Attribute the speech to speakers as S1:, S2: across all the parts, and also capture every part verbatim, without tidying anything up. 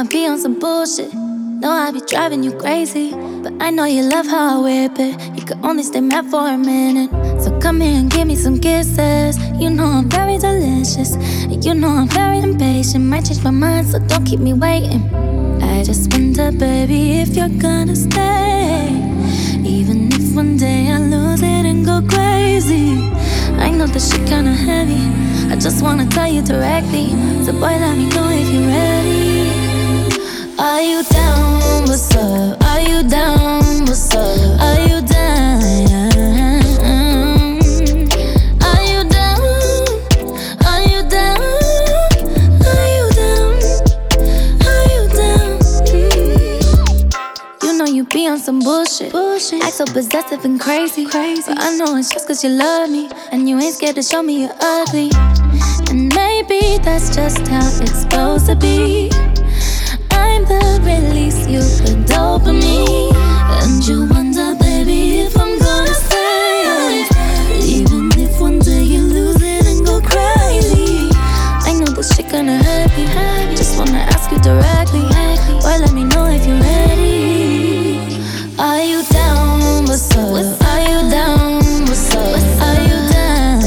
S1: be on some bullshit. Know I be driving you crazy, but I know you love how I whip it. You could only stay mad for a minute, so come here and give me some kisses. You know I'm very delicious, and you know I'm very impatient. Might change my mind, so don't keep me waiting. I just wonder, baby, if you're gonna stay, even if one day I lose it and go crazy. I know this shit kinda heavy, I just wanna tell you directly. So boy, let me know if you're ready. Are you down? What's up? Are you down? What's up? Are you down? Are you down? Are you down? Are you down? Are you down? Mm. You know you be on some bullshit. bullshit. Act so possessive and crazy. crazy. But I know it's just cause you love me, and you ain't scared to show me you're ugly. And maybe that's just how it's supposed to be. I'm the release, you the dopamine. And you wonder, baby, if I'm gonna stay, even if one day you lose it and go crazy. I know this shit gonna hurt me, just wanna ask you directly. Boy, let me know if you're ready. Are you down? What's up? Are you down? What's up? Are you down?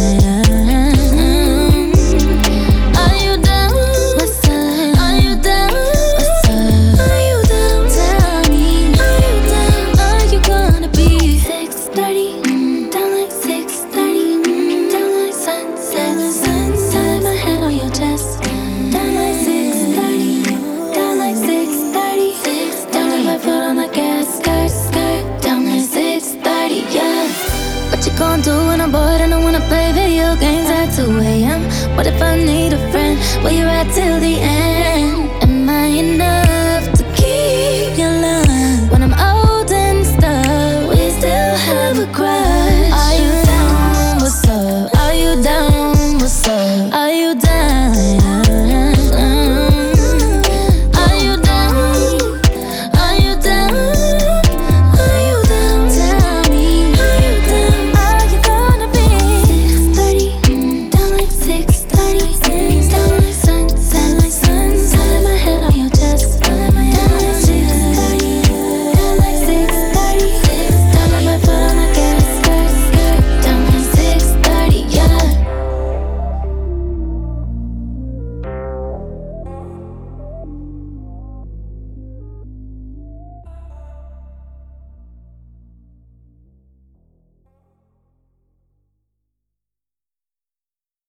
S1: Gonna do when I'm bored and I wanna play video games at two a m? What if I need a friend? Where you at till the end?